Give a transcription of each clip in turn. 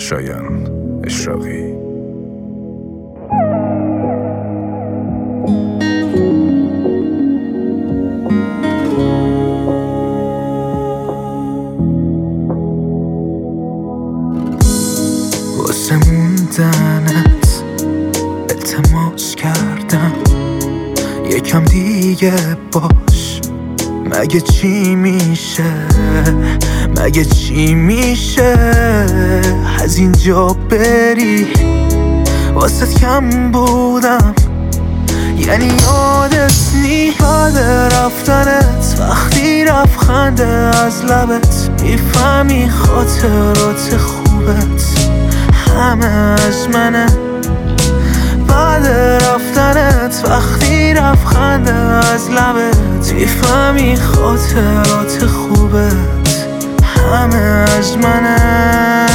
شایان اشراقی. واسه موندنت التماس کردم یکم دیگه باش. مگه چی میشه، مگه چی میشه از اینجا بری؟ واسه کم بودم یعنی یادت نی. بعد رفتنت وقتی رفت خنده از لبت میفهمی خاطرات خوبت همه از منه. بعد رفتنت وقتی رفت خنده از لبت میفهمی خاطرات خوبت همه از منه.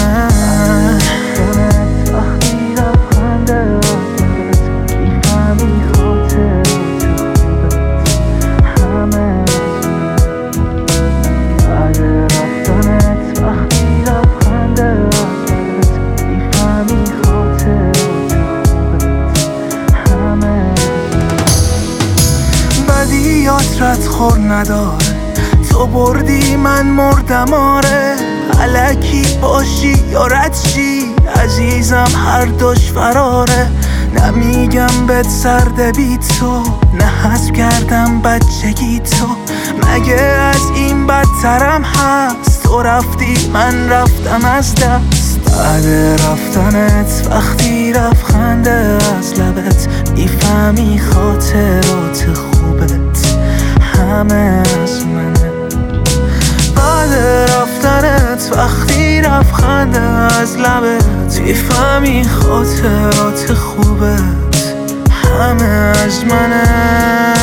رد خور نداره، تو بردی من مردم آره. الکی باشی یا رد شی عزیزم هر دوش فراره. نمیگم بهت سرده بی تو، نه حذف کردم بچگی تو. مگه از این بدترم هست؟ تو رفتی من رفتم از دست. بعد رفتنت وقتی رفت خنده از لبت میفهمی خاطرات خوبت همه از منه. بعد رفتنت وقتی رفت خنده از لبت میفهمی خاطرات خوبت همه از منه.